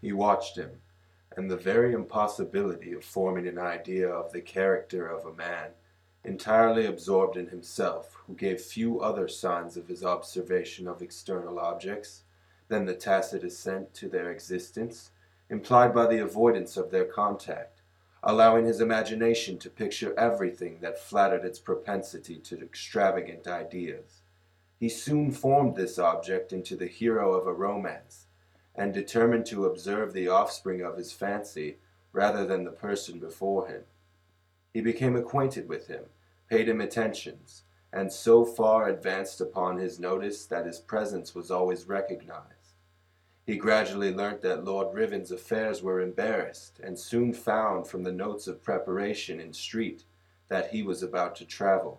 He watched him, and the very impossibility of forming an idea of the character of a man entirely absorbed in himself, who gave few other signs of his observation of external objects than the tacit assent to their existence, implied by the avoidance of their contact, allowing his imagination to picture everything that flattered its propensity to extravagant ideas. He soon formed this object into the hero of a romance, and determined to observe the offspring of his fancy rather than the person before him. He became acquainted with him, paid him attentions, and so far advanced upon his notice that his presence was always recognized. He gradually learnt that Lord Riven's affairs were embarrassed, and soon found from the notes of preparation in street that he was about to travel.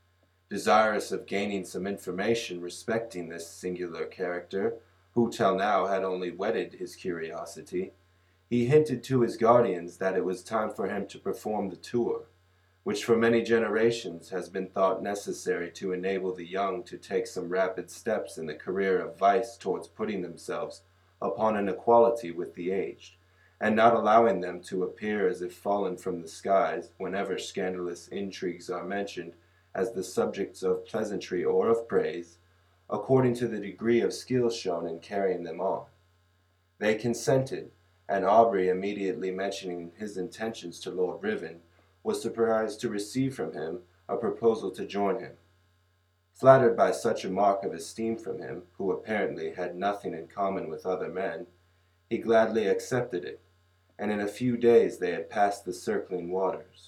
Desirous of gaining some information respecting this singular character, who till now had only whetted his curiosity, he hinted to his guardians that it was time for him to perform the tour, which for many generations has been thought necessary to enable the young to take some rapid steps in the career of vice towards putting themselves upon an equality with the aged, and not allowing them to appear as if fallen from the skies whenever scandalous intrigues are mentioned as the subjects of pleasantry or of praise, according to the degree of skill shown in carrying them on. They consented, and Aubrey, immediately mentioning his intentions to Lord Riven, was surprised to receive from him a proposal to join him. Flattered by such a mark of esteem from him, who apparently had nothing in common with other men, he gladly accepted it, and in a few days they had passed the circling waters.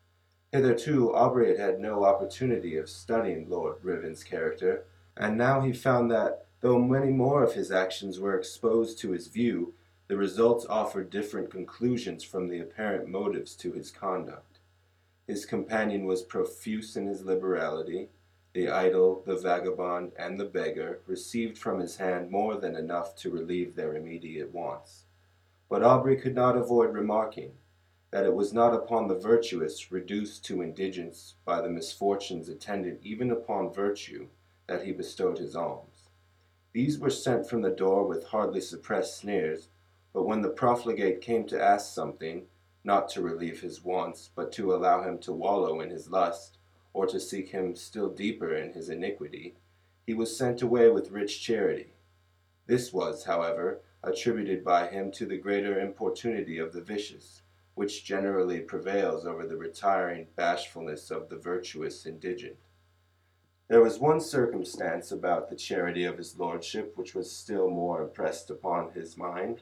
Hitherto Aubrey had had no opportunity of studying Lord Riven's character, and now he found that, though many more of his actions were exposed to his view, the results offered different conclusions from the apparent motives to his conduct. His companion was profuse in his liberality. The idle, the vagabond, and the beggar received from his hand more than enough to relieve their immediate wants. But Aubrey could not avoid remarking that it was not upon the virtuous, reduced to indigence by the misfortunes attendant even upon virtue, that he bestowed his alms. These were sent from the door with hardly suppressed sneers, but when the profligate came to ask something, not to relieve his wants, but to allow him to wallow in his lust, or to seek him still deeper in his iniquity, he was sent away with rich charity. This was, however, attributed by him to the greater importunity of the vicious, which generally prevails over the retiring bashfulness of the virtuous indigent. There was one circumstance about the charity of his lordship which was still more impressed upon his mind.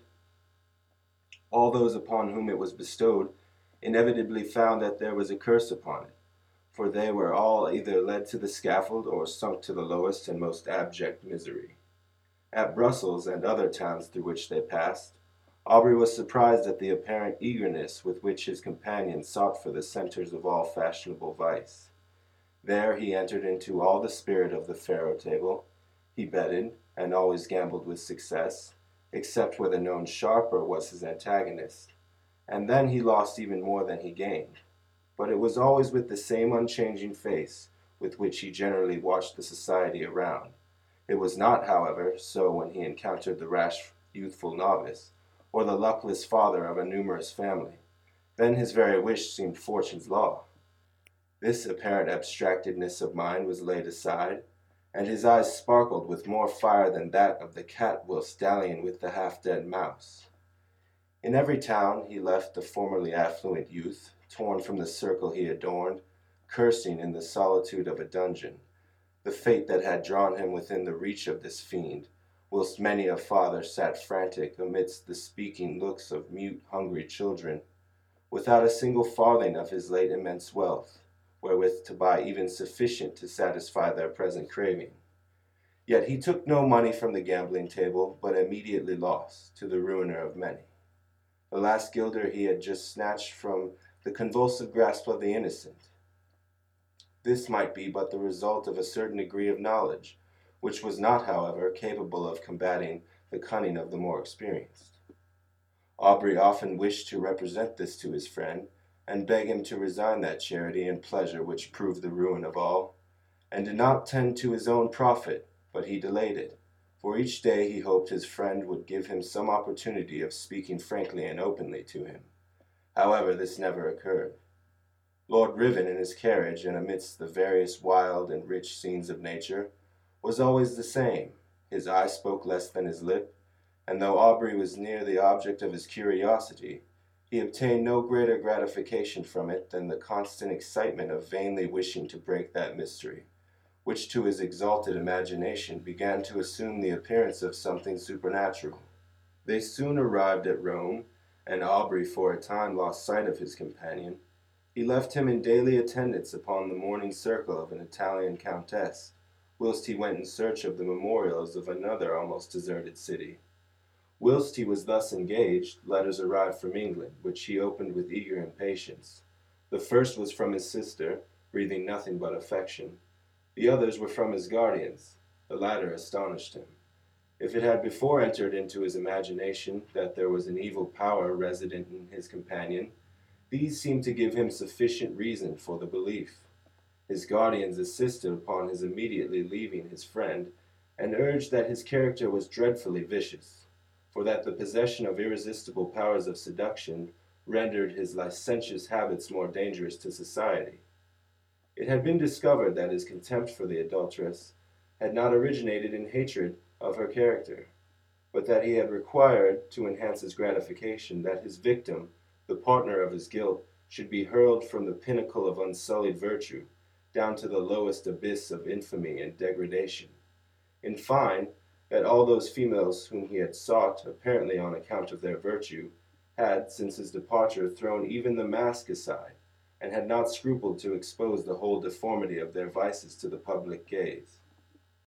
All those upon whom it was bestowed inevitably found that there was a curse upon it, for they were all either led to the scaffold or sunk to the lowest and most abject misery. At Brussels and other towns through which they passed, Aubrey was surprised at the apparent eagerness with which his companions sought for the centres of all fashionable vice. There he entered into all the spirit of the faro table. He betted, and always gambled with success, except where the known sharper was his antagonist, and then he lost even more than he gained. But it was always with the same unchanging face with which he generally watched the society around. It was not, however, so when he encountered the rash youthful novice, or the luckless father of a numerous family. Then his very wish seemed fortune's law. This apparent abstractedness of mind was laid aside, and his eyes sparkled with more fire than that of the cat whilst dallying with the half-dead mouse. In every town he left the formerly affluent youth, torn from the circle he adorned, cursing in the solitude of a dungeon the fate that had drawn him within the reach of this fiend, whilst many a father sat frantic amidst the speaking looks of mute, hungry children, without a single farthing of his late immense wealth, wherewith to buy even sufficient to satisfy their present craving. Yet he took no money from the gambling table, but immediately lost, to the ruiner of many. The last guilder he had just snatched from the convulsive grasp of the innocent. This might be but the result of a certain degree of knowledge, which was not, however, capable of combating the cunning of the more experienced. Aubrey often wished to represent this to his friend, and beg him to resign that charity and pleasure which proved the ruin of all, and did not tend to his own profit, but he delayed it, for each day he hoped his friend would give him some opportunity of speaking frankly and openly to him. However, this never occurred. Lord Riven in his carriage, and amidst the various wild and rich scenes of nature, was always the same. His eye spoke less than his lip, and though Aubrey was near the object of his curiosity, he obtained no greater gratification from it than the constant excitement of vainly wishing to break that mystery, which to his exalted imagination began to assume the appearance of something supernatural. They soon arrived at Rome, and Aubrey for a time lost sight of his companion. He left him in daily attendance upon the morning circle of an Italian countess, whilst he went in search of the memorials of another almost deserted city. Whilst he was thus engaged, letters arrived from England, which he opened with eager impatience. The first was from his sister, breathing nothing but affection. The others were from his guardians. The latter astonished him. If it had before entered into his imagination that there was an evil power resident in his companion, these seemed to give him sufficient reason for the belief. His guardians insisted upon his immediately leaving his friend, and urged that his character was dreadfully vicious, for that the possession of irresistible powers of seduction rendered his licentious habits more dangerous to society. It had been discovered that his contempt for the adulteress had not originated in hatred of her character, but that he had required, to enhance his gratification, that his victim, the partner of his guilt, should be hurled from the pinnacle of unsullied virtue down to the lowest abyss of infamy and degradation. In fine, that all those females whom he had sought, apparently on account of their virtue, had, since his departure, thrown even the mask aside, and had not scrupled to expose the whole deformity of their vices to the public gaze.